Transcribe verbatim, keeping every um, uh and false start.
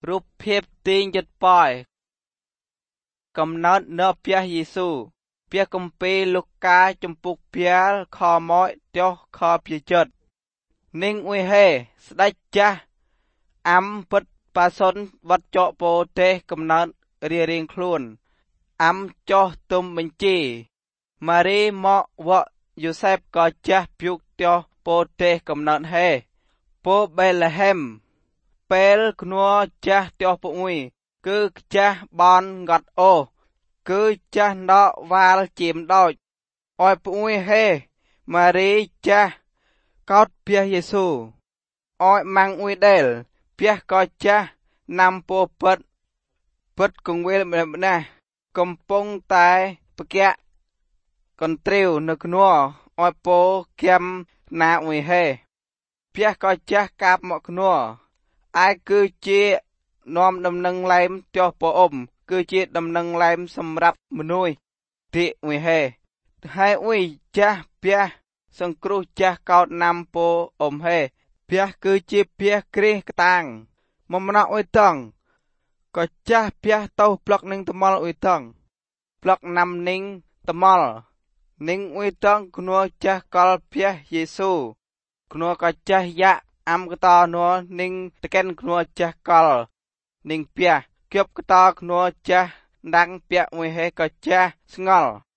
រូបភាពទីយិតប៉យកំណត់នៅផ្ទះយេស៊ូផ្ទះគម្ពីរលូកាចំពុកព្យាលខមកទោះខព្យាចិត្តនិងអ៊ុយហេស្ដេចចាស់អាំពិតប៉ាសុនវត្តចកពោទេកំណត់រៀរៀងខ្លួនអាំចោះទុំបញ្ជីម៉ារីមកវ៉យូសេបក៏ចាស់ព្យុកទោះពោទេកំណត់ហេពោបេលហេមពេលក្នួចាស់ទោះពុអ៊ុយគឺចាស់បនងត់អូគឺចាស់ណកវាលជាមដោចអោយពុអ៊ុយហេម៉ារីចាស់កោតផ្ទះយេស៊ូអោយម៉ាំងអ៊ុយដែលផ្ទះក៏ចាស់ណាំពោពិតពិតគង្វាលម្នាក់កំពុងតែបកៈកន្ទ្រាវនៅក្នួអោយពោគៀមណាអ៊ុយហេផ្ទះក៏ចាស់កាបមកក្នួឯគឺជានាំដំណឹងឡែមទោះពោអ៊ំគឺជាដំណឹងឡែមសម្រាប់មនុស្សទីអ៊ុយហេហើយអ៊ុយចាស់ផ្ទះសង្គ្រោះចាស់កោតណាំពោអ៊ំហេផ្ទះគឺជាផ្ទះគ្រីកតាំងមកម្នាក់អ៊ុយតង់ក៏ចាស់ផ្ទះតោប្លុកនឹងថ្មល់អ៊ុយតង់ប្លុកណាំនឹងថ្មល់នឹងអ៊ុយតង់ក្នួចាស់កលផ្ទះយេស៊ូក្នួក៏ចាស់យ៉ាអាំកតនួនឹងតកែនក្នួចាស់កលនឹងផ្ទះគប់កតក្នួចាស់ដាំងផ្ទះអ៊ុយហេក៏ចាស់ស្ងល់